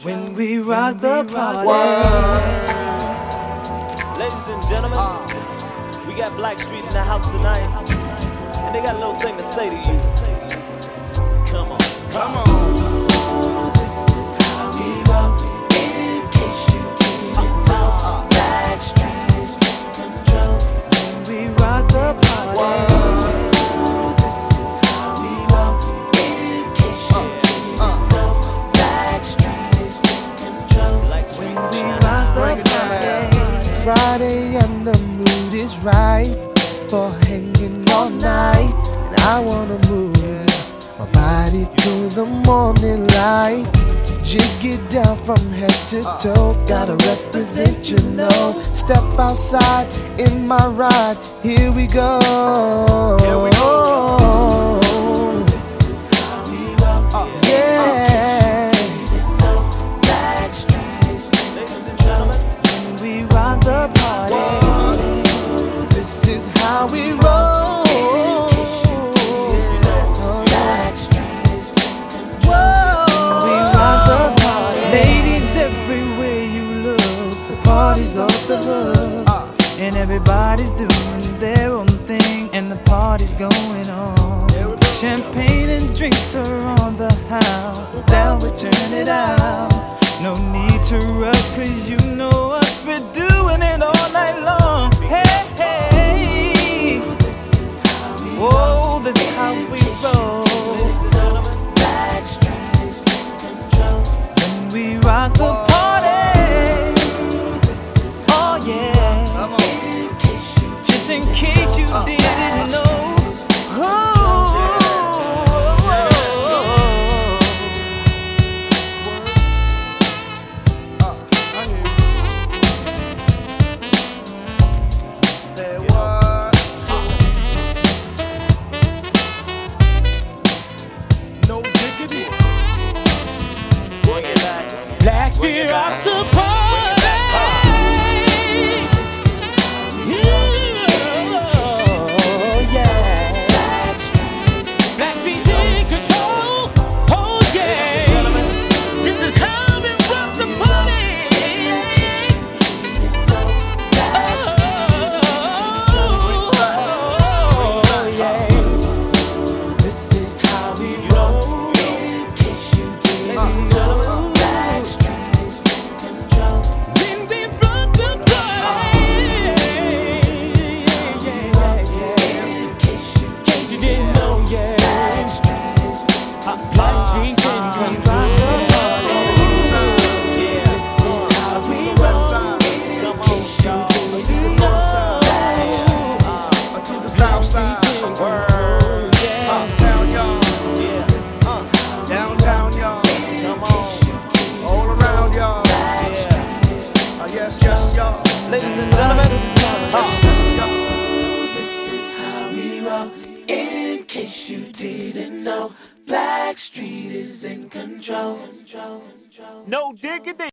When we rock the party. Ladies and gentlemen, we got Blackstreet in the house tonight, and they got a little thing to say to you. Come on, come on. This is how we rock. In case you didn't know, Blackstreet is in control. When we rock the party. This is how we rock. In case you didn't know, Blackstreet is in control. When we rock the party. Friday and the mood is right for hanging all night, and I wanna move my body to the morning light. Jig it down from head to toe, gotta represent, you know. Step outside in my ride, here we go. Here we go. This is how we rock. Yeah. Blackstreet is in control. When we rock the party. This is how we roll. Everywhere you look, the party's off the hook, and everybody's doing their own thing, and the party's going on. Champagne and drinks are on the house, now we turn it out. No need to rush, 'cause you know us, we're doing it all night long. Hey, hey, oh, this is how we roll. When we rock the party, oh yeah, just in case you didn't know. Blackstreet rocks the party. Yeah. Blackstreet's in control. Oh yeah. This is how we rock the party. Oh yeah. This is how we roll. In case you didn't know. Ladies and gentlemen, this is how we rock. In case you didn't know, Blackstreet is in control. no diggity.